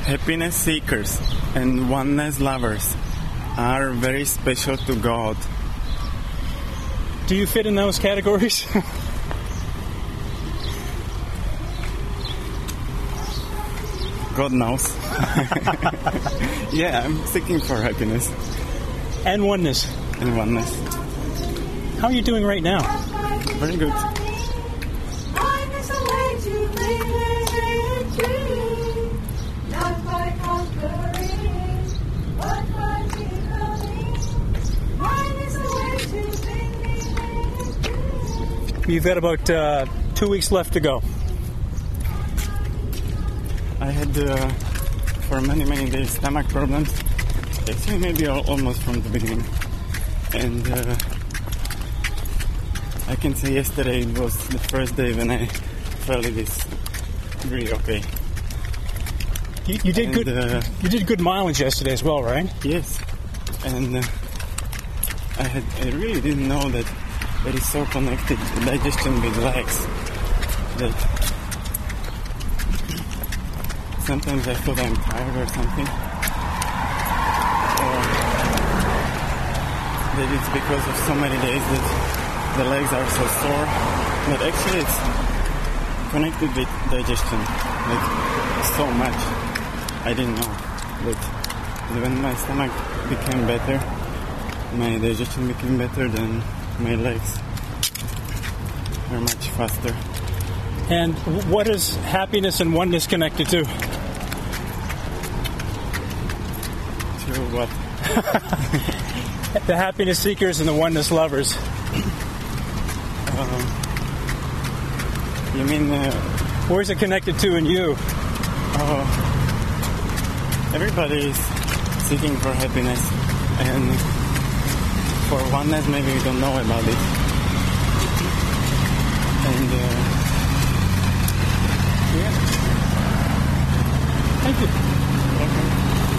Happiness seekers and oneness lovers are very special to God. Do you fit in those categories? God knows. Yeah, I'm seeking for happiness. And oneness. And oneness. How are you doing right now? Very good. You've got about 2 weeks left to go. I had for many days stomach problems. Actually, maybe almost from the beginning. And I can say yesterday it was the first day when I felt it is really okay. You did good. You did good mileage yesterday as well, right? Yes. And I really didn't know that it is so connected, digestion with legs, that sometimes I thought I'm tired or something, or that it's because of so many days that the legs are so sore, but actually it's connected with digestion, like so much. I didn't know, but when my stomach became better, my digestion became better, then my legs are much faster. And what is happiness and oneness connected to? To what? The happiness seekers and the oneness lovers. You mean... where's it connected to in you? Everybody is seeking for happiness, and for oneness maybe we don't know about it. And